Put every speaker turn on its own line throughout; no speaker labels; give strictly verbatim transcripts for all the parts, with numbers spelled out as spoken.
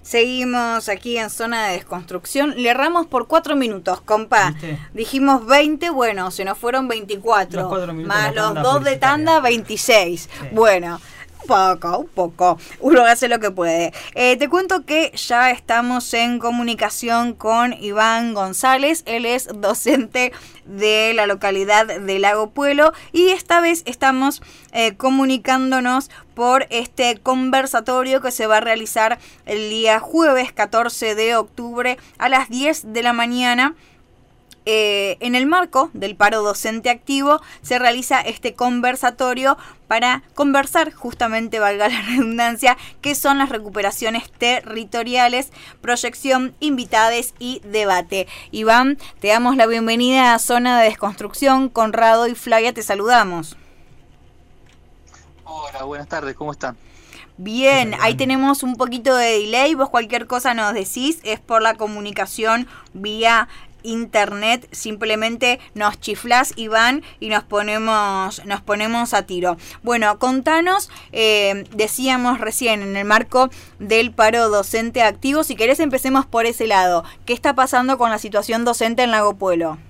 Seguimos aquí en Zona de Desconstrucción. Le erramos por cuatro minutos, compa.
¿Viste?
Dijimos veinte, bueno, se nos fueron veinticuatro.
Los cuatro minutos
más
de la
los
tanda
dos de tanda,
publicitaria.
veintiséis.
Sí.
Bueno, un poco, un poco. Uno hace lo que puede. Eh, te cuento que ya estamos en comunicación con Iván González. Él es docente de la localidad de Lago Puelo y esta vez estamos eh, comunicándonos por este conversatorio que se va a realizar el día jueves catorce de octubre a las diez de la mañana. Eh, en el marco del paro docente activo se realiza este conversatorio para conversar, justamente valga la redundancia, qué son las recuperaciones territoriales, proyección, invitades y debate. Iván, te damos la bienvenida a Zona de Desconstrucción. Conrado y Flavia te saludamos.
Hola, buenas tardes, ¿cómo están?
Bien, ahí tenemos un poquito de delay, vos cualquier cosa nos decís, es por la comunicación vía internet, simplemente nos chiflás, Iván, y nos ponemos nos ponemos a tiro. Bueno, contanos, eh, decíamos recién, en el marco del paro docente activo, si querés empecemos por ese lado. ¿Qué está pasando con la situación docente en Lago Puelo?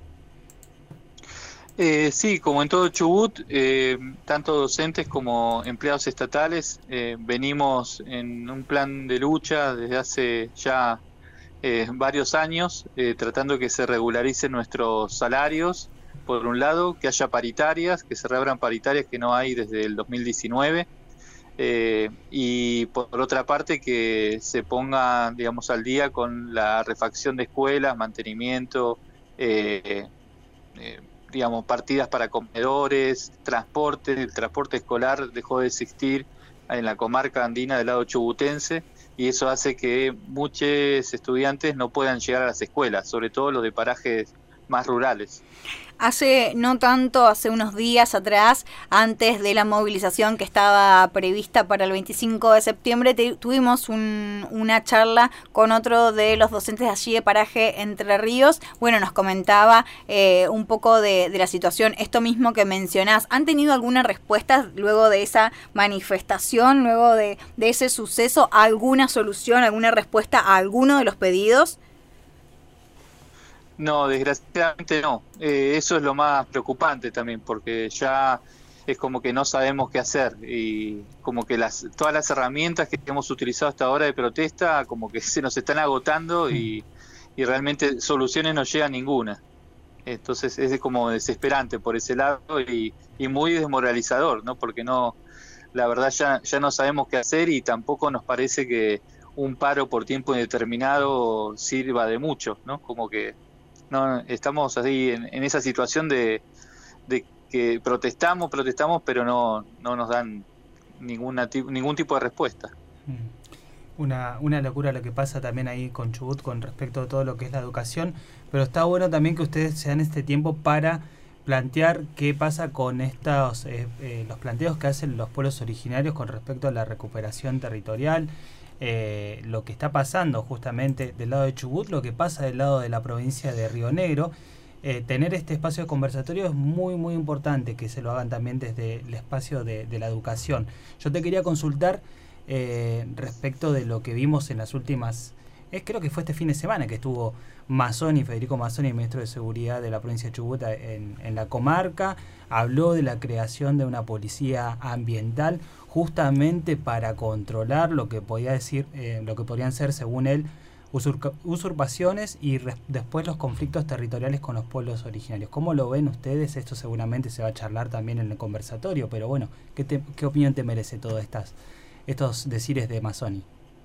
Eh, sí, como en todo Chubut, eh, tanto docentes como empleados estatales eh, venimos en un plan de lucha desde hace ya eh, varios años, eh, tratando que se regularicen nuestros salarios, por un lado, que haya paritarias, que se reabran paritarias que no hay desde el dos mil diecinueve, eh, y por otra parte que se ponga, digamos, al día con la refacción de escuelas, mantenimiento, eh, eh, digamos, partidas para comedores, transporte. El transporte escolar dejó de existir en la comarca andina del lado chubutense y eso hace que muchos estudiantes no puedan llegar a las escuelas, sobre todo los de parajes más rurales.
Hace no tanto, hace unos días atrás, antes de la movilización que estaba prevista para el veinticinco de septiembre, te, tuvimos un, una charla con otro de los docentes de allí de Paraje Entre Ríos. Bueno, nos comentaba eh, un poco de, de la situación, esto mismo que mencionás. ¿Han tenido alguna respuesta luego de esa manifestación, luego de, de ese suceso? ¿Alguna solución, alguna respuesta a alguno de los pedidos?
No, desgraciadamente no. Eh, eso es lo más preocupante también, porque ya es como que no sabemos qué hacer y como que las todas las herramientas que hemos utilizado hasta ahora de protesta como que se nos están agotando y, y realmente soluciones no llegan ninguna. Entonces es como desesperante por ese lado y, y muy desmoralizador, ¿no? Porque no, la verdad ya, ya no sabemos qué hacer y tampoco nos parece que un paro por tiempo indeterminado sirva de mucho, ¿no? Como que no estamos así en, en esa situación de, de que protestamos, protestamos, pero no, no nos dan ninguna ningún tipo de respuesta.
Una, una locura lo que pasa también ahí con Chubut con respecto a todo lo que es la educación, pero está bueno también que ustedes se dan este tiempo para plantear qué pasa con estos eh, eh, los planteos que hacen los pueblos originarios con respecto a la recuperación territorial. Eh, lo que está pasando justamente del lado de Chubut, lo que pasa del lado de la provincia de Río Negro. Eh, tener este espacio de conversatorio es muy muy importante que se lo hagan también desde el espacio de, de la educación. Yo te quería consultar eh, respecto de lo que vimos en las últimas, eh, creo que fue este fin de semana que estuvo Mazzoni, Federico Mazzoni, ministro de Seguridad de la provincia de Chubut en, en la comarca, habló de la creación de una policía ambiental justamente para controlar lo que podía decir, eh, lo que podrían ser, según él, usurca, usurpaciones y res, después los conflictos territoriales con los pueblos originarios. ¿Cómo lo ven ustedes? Esto seguramente se va a charlar también en el conversatorio, pero bueno, ¿qué, te, qué opinión te merece todos estas, estos decires de Mazzoni?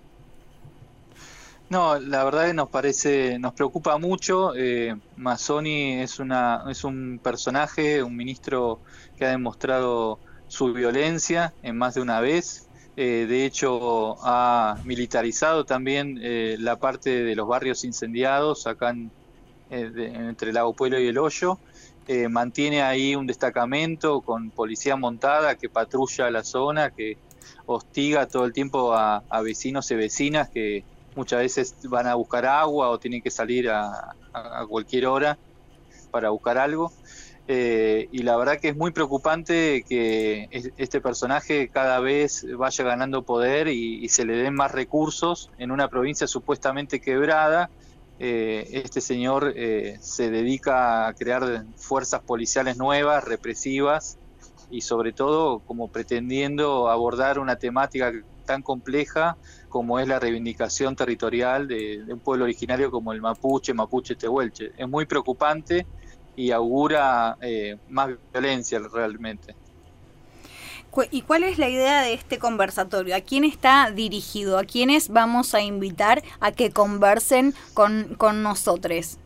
No, la verdad que nos parece, nos preocupa mucho. eh, Mazzoni es una, es un personaje, un ministro que ha demostrado su violencia en más de una vez. Eh, de hecho, ha militarizado también eh, la parte de los barrios incendiados acá en, eh, de, entre Lago Puelo y El Hoyo. Eh, mantiene ahí un destacamento con policía montada que patrulla la zona, que hostiga todo el tiempo a, a vecinos y vecinas que muchas veces van a buscar agua o tienen que salir a, a, a cualquier hora para buscar algo. Eh, y la verdad que es muy preocupante que este personaje cada vez vaya ganando poder y, y se le den más recursos en una provincia supuestamente quebrada. Eh, este señor eh, se dedica a crear fuerzas policiales nuevas, represivas, y sobre todo como pretendiendo abordar una temática tan compleja como es la reivindicación territorial de, de un pueblo originario como el mapuche, mapuche tehuelche. Es muy preocupante y augura eh, más violencia realmente.
¿Y cuál es la idea de este conversatorio? ¿A quién está dirigido? ¿A quiénes vamos a invitar a que conversen con, con nosotros?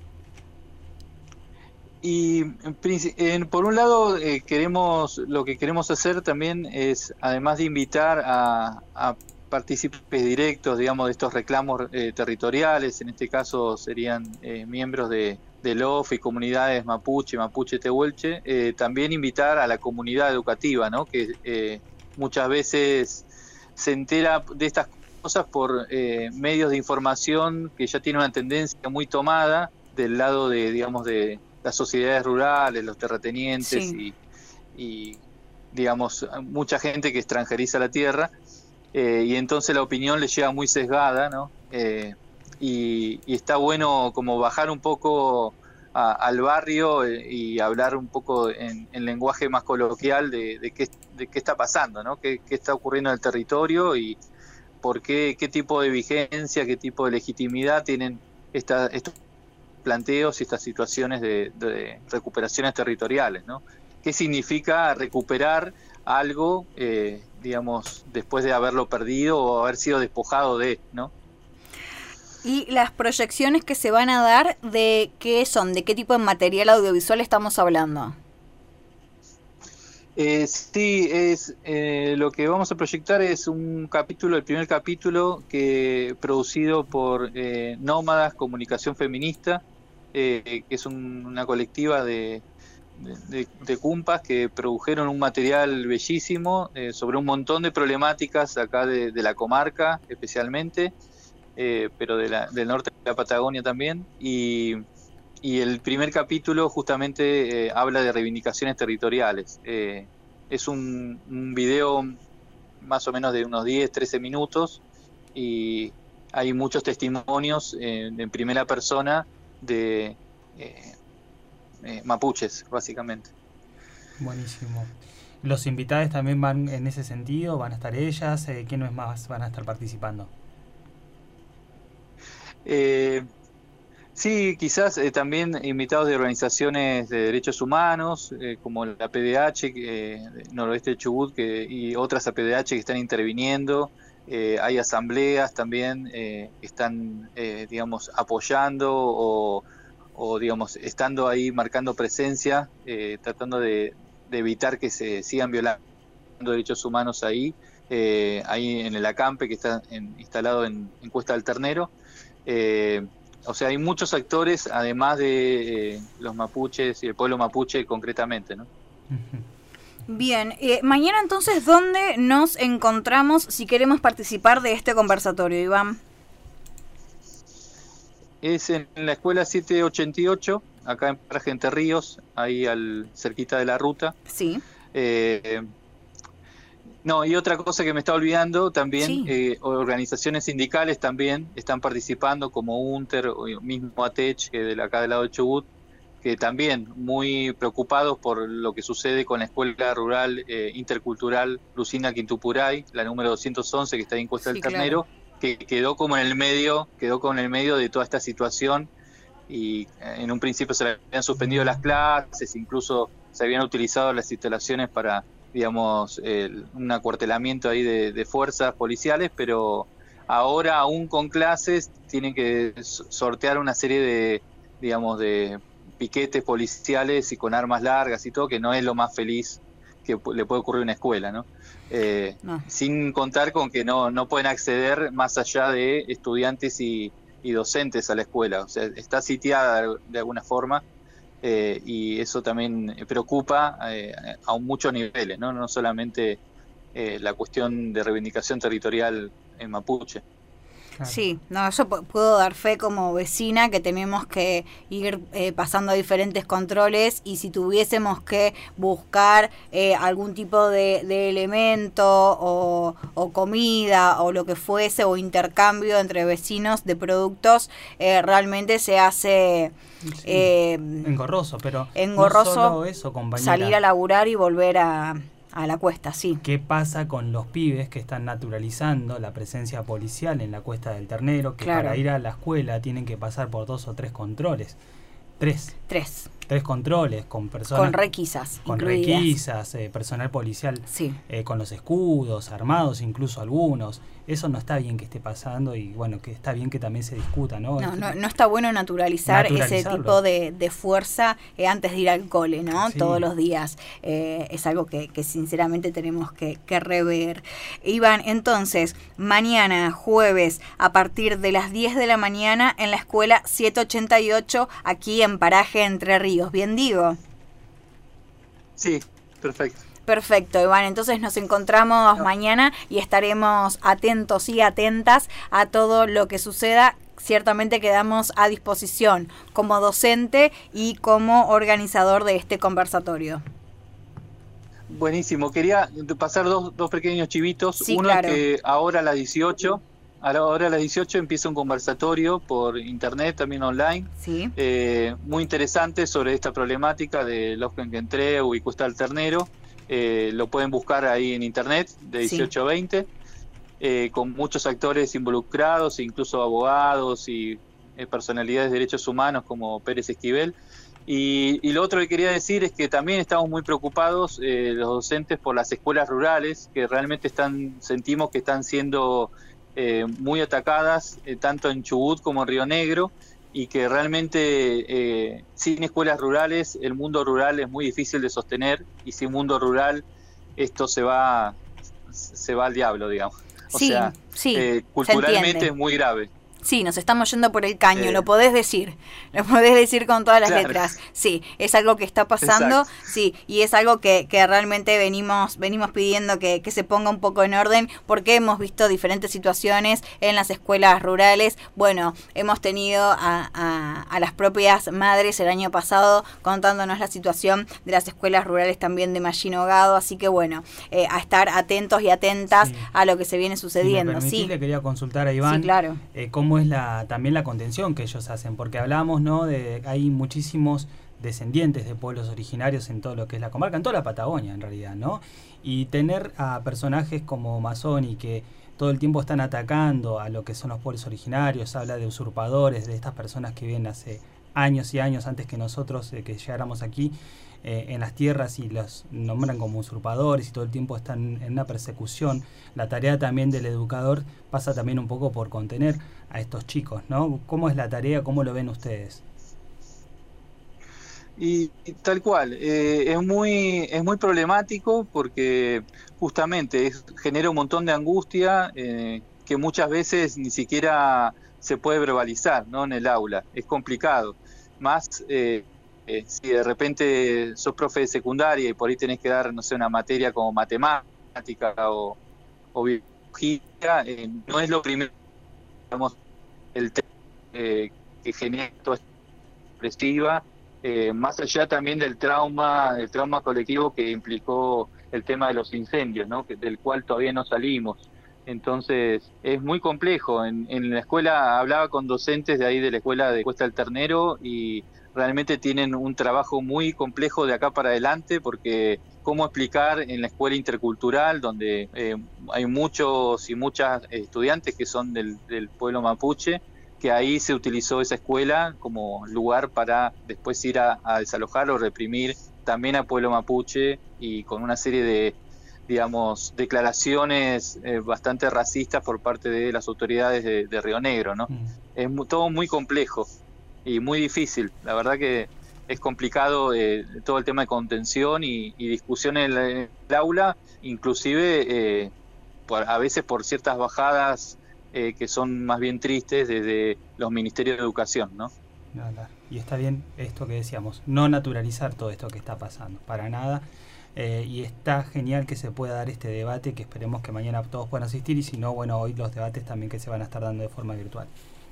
Y en, por un lado eh, queremos lo que queremos hacer también es, además de invitar a, a partícipes directos, digamos, de estos reclamos eh, territoriales, en este caso serían eh, miembros de del O F y comunidades mapuche, mapuche tehuelche, eh, también invitar a la comunidad educativa, ¿no? Que eh, muchas veces se entera de estas cosas por eh, medios de información que ya tienen una tendencia muy tomada del lado de, digamos, de las sociedades rurales, los terratenientes, sí. y, y, digamos, mucha gente que extranjeriza la tierra, eh, y entonces la opinión le llega muy sesgada, ¿no? Eh, Y, y está bueno como bajar un poco a, al barrio y hablar un poco en, en lenguaje más coloquial de, de, qué, de qué está pasando, ¿no? Qué, qué está ocurriendo en el territorio y por qué, qué tipo de vigencia, qué tipo de legitimidad tienen esta, estos planteos y estas situaciones de, de recuperaciones territoriales, ¿no? ¿Qué significa recuperar algo, eh, digamos, después de haberlo perdido o haber sido despojado de, ¿no?
¿Y las proyecciones que se van a dar, de qué son? ¿De qué tipo de material audiovisual estamos hablando?
Eh, sí, es eh, lo que vamos a proyectar es un capítulo, el primer capítulo que producido por eh, Nómadas Comunicación Feminista, eh, que es un, una colectiva de, de, de cumpas que produjeron un material bellísimo eh, sobre un montón de problemáticas acá de, de la comarca especialmente. Eh, pero de la, del norte de la Patagonia también, y, y el primer capítulo justamente eh, habla de reivindicaciones territoriales. Eh, es un, un video más o menos de unos diez, trece minutos, y hay muchos testimonios eh, en primera persona de eh, eh, mapuches, básicamente.
Buenísimo. ¿Los invitados también van en ese sentido? ¿Van a estar ellas? Eh, ¿Quiénes más van a estar participando?
Eh, sí, quizás eh, también invitados de organizaciones de derechos humanos, eh, como la P D H, eh, Noroeste de Chubut, que, y otras A P D H que están interviniendo. Eh, hay asambleas también eh, que están, eh, digamos, apoyando o, o, digamos, estando ahí marcando presencia, eh, tratando de, de evitar que se sigan violando derechos humanos ahí, eh, ahí en el acampe que está en, instalado en, en Cuesta del Ternero. Eh, o sea, hay muchos actores, además de eh, los mapuches y el pueblo mapuche concretamente, ¿no?
Bien, eh, mañana entonces, ¿dónde nos encontramos si queremos participar de este conversatorio, Iván?
Es en la escuela setecientos ochenta y ocho, acá en Paraje Entre Ríos, ahí al cerquita de la ruta.
Sí.
Eh, No, y otra cosa que me está olvidando también,
sí.
eh, organizaciones sindicales también están participando, como UNTER o mismo ATECH, que de acá del lado de Chubut, que también muy preocupados por lo que sucede con la Escuela Rural eh, Intercultural Lucina Quintupuray, la número doscientos once, que está ahí en Cuesta
sí,
del Ternero,
claro.
que quedó como en el medio, quedó como en el medio de toda esta situación, y en un principio se le habían suspendido las clases, incluso se habían utilizado las instalaciones para, digamos, el, un acuartelamiento ahí de, de fuerzas policiales, pero ahora aún con clases tienen que sortear una serie de, digamos, de piquetes policiales y con armas largas y todo, que no es lo más feliz que le puede ocurrir a una escuela, ¿no? Eh, no. Sin contar con que no, no pueden acceder más allá de estudiantes y, y docentes a la escuela, o sea, está sitiada de, de alguna forma. Eh, y eso también preocupa eh, a muchos niveles, no, no solamente eh, la cuestión de reivindicación territorial en mapuche.
Claro. Sí, no, yo p- puedo dar fe como vecina que tenemos que ir eh, pasando diferentes controles, y si tuviésemos que buscar eh, algún tipo de, de elemento o, o comida o lo que fuese, o intercambio entre vecinos de productos, eh, realmente se hace
Sí,
eh,
engorroso, pero
engorroso
no solo eso, compañera.
Salir a laburar y volver a, a la cuesta, sí.
¿Qué pasa con los pibes que están naturalizando la presencia policial en la Cuesta del Ternero? Que
Claro.
para ir a la escuela tienen que pasar por dos o tres controles. Tres.
Tres.
Tres controles con personas.
Con requisas
Con
incluidas.
requisas, eh, personal policial
Sí.
eh, con los escudos, armados incluso algunos. Eso no está bien que esté pasando, y bueno, que está bien que también se discuta, ¿no?
No, no, no está bueno naturalizar ese
Naturalizarlo.
tipo de, de fuerza eh, antes de ir al cole, ¿no?
Sí.
Todos los días. Eh, es algo que, que sinceramente tenemos que, que rever. Iván, entonces, mañana, jueves, a partir de las diez de la mañana, en la escuela setecientos ochenta y ocho, aquí en Paraje Entre Ríos. ¿Bien digo?
Sí, perfecto.
Perfecto, Iván. Entonces nos encontramos
No.
mañana y estaremos atentos y atentas a todo lo que suceda. Ciertamente quedamos a disposición como docente y como organizador de este conversatorio.
Buenísimo. Quería pasar dos, dos pequeños chivitos.
Sí,
Uno
claro.
es que ahora a las dieciocho, ahora a las dieciocho empieza un conversatorio por internet, también online,
Sí,
eh, muy interesante sobre esta problemática de los que entré y Cuesta del Ternero. Eh, lo pueden buscar ahí en internet, de dieciocho a veinte, eh, con muchos actores involucrados, incluso abogados y eh, personalidades de derechos humanos como Pérez Esquivel. Y, y lo otro que quería decir es que también estamos muy preocupados, eh, los docentes, por las escuelas rurales, que realmente están, sentimos que están siendo eh, muy atacadas, eh, tanto en Chubut como en Río Negro, y que realmente eh, sin escuelas rurales el mundo rural es muy difícil de sostener, y sin mundo rural esto se va se va al diablo, digamos. O
sí,
sea,
sí,
eh,
se
culturalmente
entiende.
es muy grave.
Sí, nos estamos yendo por el caño,
Eh,
lo podés decir, lo podés decir con todas las
claro.
letras. Sí, es algo que está pasando,
Exacto.
sí, y es algo que, que realmente venimos venimos pidiendo que, que se ponga un poco en orden, porque hemos visto diferentes situaciones en las escuelas rurales. Bueno, hemos tenido a, a, a las propias madres el año pasado contándonos la situación de las escuelas rurales también de Mallín Hogado, así que bueno, eh, a estar atentos y atentas
Sí.
a lo que se viene
Si
sucediendo.
me permitís,
Sí,
le quería consultar a Iván
sí, claro.
eh, cómo es la también la contención que ellos hacen, porque hablamos, ¿no? De hay muchísimos descendientes de pueblos originarios en todo lo que es la comarca, en toda la Patagonia en realidad, ¿no? Y tener a personajes como Mazzoni que todo el tiempo están atacando a lo que son los pueblos originarios, habla de usurpadores, de estas personas que viven hace años y años antes que nosotros, eh, que llegáramos aquí, eh, en las tierras, y los nombran como usurpadores y todo el tiempo están en una persecución. La tarea también del educador pasa también un poco por contener a estos chicos, ¿no? ¿Cómo es la tarea? ¿Cómo lo ven ustedes?
Y, y tal cual, eh, es muy es muy problemático porque justamente es, genera un montón de angustia eh, que muchas veces ni siquiera se puede verbalizar, ¿no? En el aula, es complicado. Más eh, eh, si de repente sos profe de secundaria y por ahí tenés que dar, no sé, una materia como matemática o, o biología, eh, no es lo primero, digamos, el tema eh, que genera toda esta expresiva. Eh, más allá también del trauma, el trauma colectivo que implicó el tema de los incendios, ¿no? Que, del cual todavía no salimos. Entonces es muy complejo. En, en la escuela hablaba con docentes de ahí de la escuela de Cuesta del Ternero y realmente tienen un trabajo muy complejo de acá para adelante, porque cómo explicar en la escuela intercultural, donde eh, hay muchos y muchas estudiantes que son del, del pueblo mapuche, que ahí se utilizó esa escuela como lugar para después ir a, a desalojar o reprimir también al pueblo mapuche, y con una serie de, digamos, declaraciones eh, bastante racistas por parte de las autoridades de, de Río Negro, ¿no? Mm. Es muy, todo muy complejo y muy difícil. La verdad que es complicado eh, todo el tema de contención y, y discusión en, la, en el aula, inclusive eh, por, a veces por ciertas bajadas Eh, que son más bien tristes desde los ministerios de educación, ¿no?
Y está bien esto que decíamos, no naturalizar todo esto que está pasando, para nada. Eh, y está genial que se pueda dar este debate, que esperemos que mañana todos puedan asistir, y si no, bueno, hoy los debates también que se van a estar dando de forma virtual.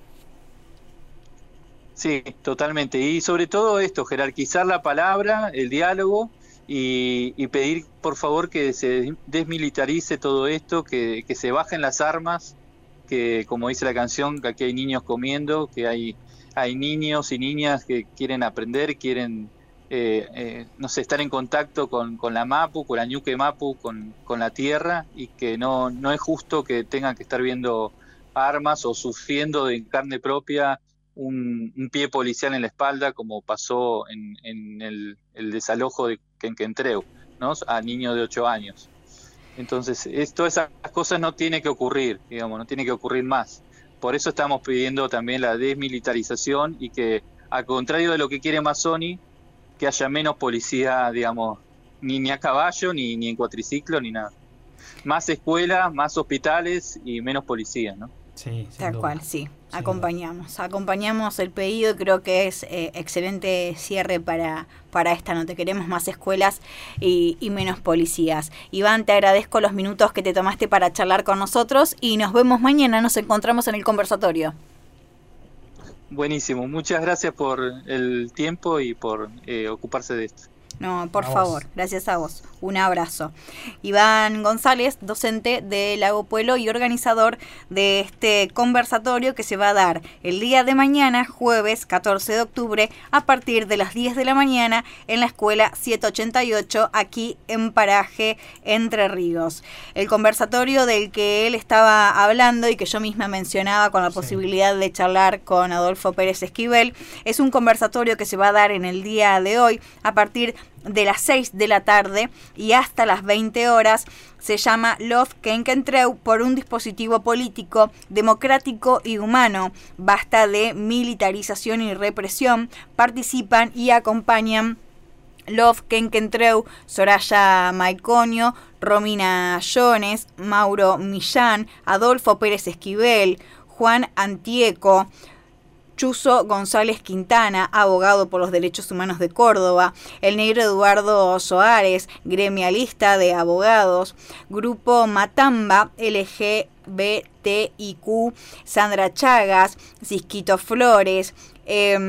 Sí, totalmente. Y sobre todo esto, jerarquizar la palabra, el diálogo, y, y pedir por favor que se desmilitarice todo esto, que, que se bajen las armas, que como dice la canción, que aquí hay niños comiendo, que hay, hay niños y niñas que quieren aprender, quieren... Eh, eh, no sé, estar en contacto con, con la Mapu, con la Ñuque Mapu, con, con la tierra, y que no, no es justo que tengan que estar viendo armas o sufriendo de carne propia un, un pie policial en la espalda, como pasó en, en el, el desalojo de Quenquentreu, ¿no? A niños de ocho años. Entonces, esto, esas cosas no tiene que ocurrir, digamos, no tiene que ocurrir más. Por eso estamos pidiendo también la desmilitarización y que, al contrario de lo que quiere Mazzoni, que haya menos policía, digamos, ni, ni a caballo, ni, ni en cuatriciclo, ni nada. Más escuelas, más hospitales y menos policía, ¿no?
Sí,
tal
duda.
cual, sí.
Sin
acompañamos. Duda. Acompañamos el pedido, creo que es eh, excelente cierre para, para esta nota. Queremos más escuelas y, y menos policías. Iván, te agradezco los minutos que te tomaste para charlar con nosotros y nos vemos mañana, nos encontramos en el conversatorio.
Buenísimo, muchas gracias por el tiempo y por eh, ocuparse de esto.
No, por
a
favor,
vos.
Gracias a vos. Un abrazo. Iván González, docente de Lago Puelo y organizador de este conversatorio que se va a dar el día de mañana, jueves catorce de octubre, a partir de las diez de la mañana en la escuela setecientos ochenta y ocho, aquí en Paraje, Entre Ríos. El conversatorio del que él estaba hablando y que yo misma mencionaba con la sí. posibilidad de charlar con Adolfo Pérez Esquivel, es un conversatorio que se va a dar en el día de hoy a partir de las seis de la tarde y hasta las veinte horas. Se llama Love Quenquentreu, por un dispositivo político, democrático y humano. Basta de militarización y represión. Participan y acompañan Love Quenquentreu, Soraya Maiconio, Romina Jones, Mauro Millán, Adolfo Pérez Esquivel, Juan Antieco, Chuzo González Quintana, abogado por los derechos humanos de Córdoba, el negro Eduardo Soares, gremialista de abogados, Grupo Matamba, L G B T I Q, Sandra Chagas, Cisquito Flores, eh,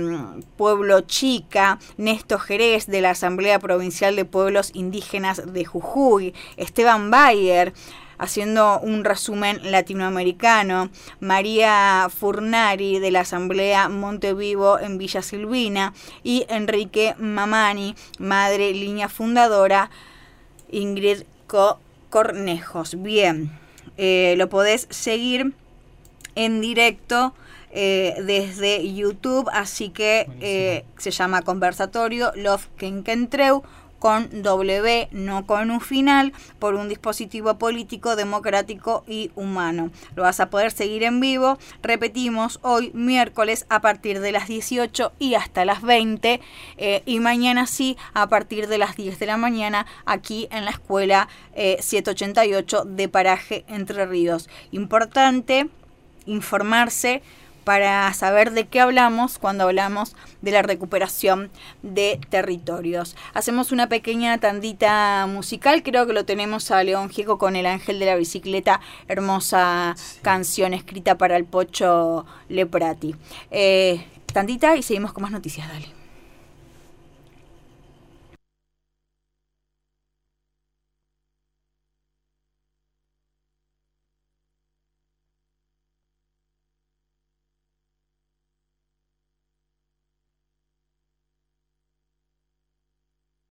Pueblo Chica, Néstor Jerez de la Asamblea Provincial de Pueblos Indígenas de Jujuy, Esteban Bayer, haciendo un resumen latinoamericano, María Furnari de la Asamblea Montevivo en Villa Silvina y Enrique Mamani, madre línea fundadora, Ingrid Co- Cornejos. Bien, eh, lo podés seguir en directo eh, desde YouTube, así que eh, se llama Conversatorio Love Quenquentreu, con W, no con un final, por un dispositivo político, democrático y humano. Lo vas a poder seguir en vivo, repetimos, hoy miércoles a partir de las dieciocho y hasta las veinte, eh, y mañana sí a partir de las diez de la mañana aquí en la escuela eh, setecientos ochenta y ocho de Paraje, Entre Ríos. Importante informarse para saber de qué hablamos cuando hablamos de la recuperación de territorios. Hacemos una pequeña tandita musical, creo que lo tenemos a León Gieco con El Ángel de la Bicicleta, hermosa sí. canción escrita para el Pocho Leprati. Eh, tandita y seguimos con más noticias, dale.